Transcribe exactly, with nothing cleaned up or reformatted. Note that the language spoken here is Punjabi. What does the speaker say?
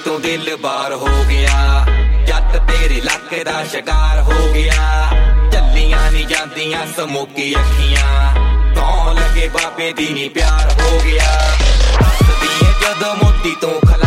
ਤੋਂ ਦਿਲ ਬਾਰ ਹੋ ਗਿਆ, ਜੱਟ ਤੇਰੇ ਲੱਕ ਦਾ ਸ਼ਿਕਾਰ ਹੋ ਗਿਆ। ਚੱਲੀਆਂ ਨੀ ਜਾਂਦੀਆਂ ਸਮੋਕੀ ਅੱਖੀਆਂ, ਕੌਣ ਲੱਗੇ ਬਾਬੇ ਦੀ ਨੀ ਪਿਆਰ ਹੋ ਗਿਆ। ਹੱਸਦੀ ਏ ਜਦੋਂ ਮੋਤੀ ਤੋਂ